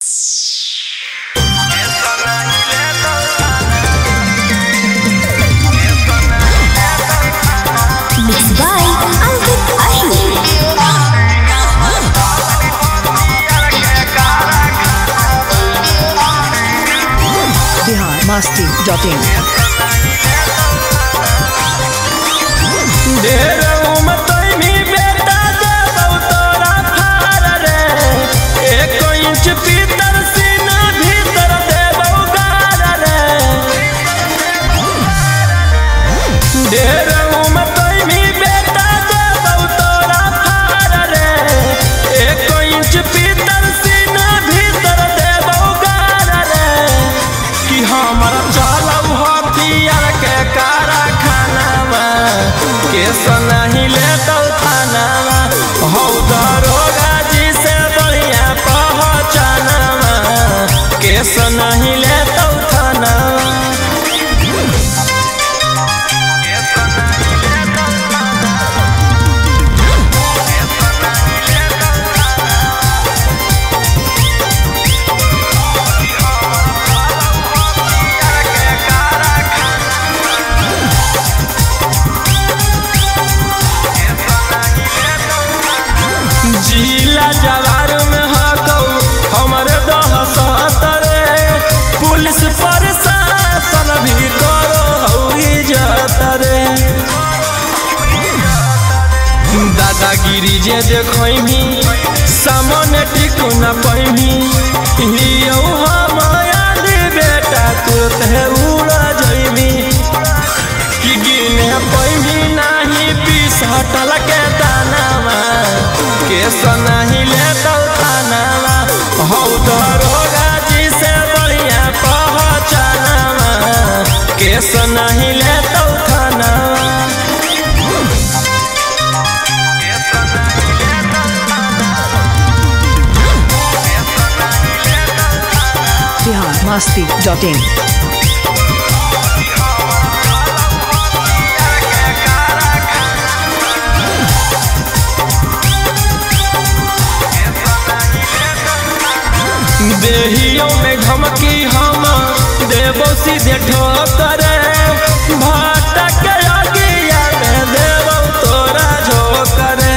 masti.in नहीं ले थाना हो दरोगा जी से बढ़िया पहचाना केस नहीं ले थाना जिला जवार में हकौ हमारे दहसतरे पुलिस प्रशासन भी करो हई जतरे दादागिरी जे देखमी सामने टिको न पैमी हियो हम आदि बेटा तुरते उड़ जइमी कि गिने पैमी नहीं पीस हटल के दानावा केस नहीं ले थाना हो दरोगा जी से बढ़िया पहचाना केस नहीं ले थाना Bihar masti.in देहियों में धमकी हम देवो सीधे ठोकरे भटक अगिया में देवो तोरा झोकरे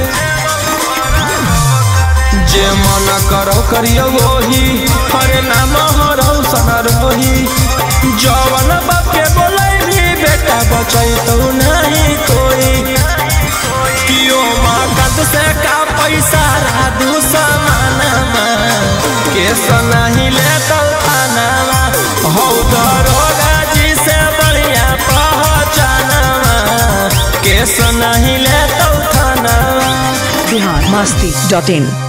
जे मन करो करियो वही हरे नाम हरो सनरोही जवन बाप के बोलैली बेटा बचै तो नहीं कोई कियो माकद से का पैसा राधु समानमा केस नहीं ले थाना हो दरोगा जी से बढ़िया पहचाना केस नहीं ले थाना Bihar masti.in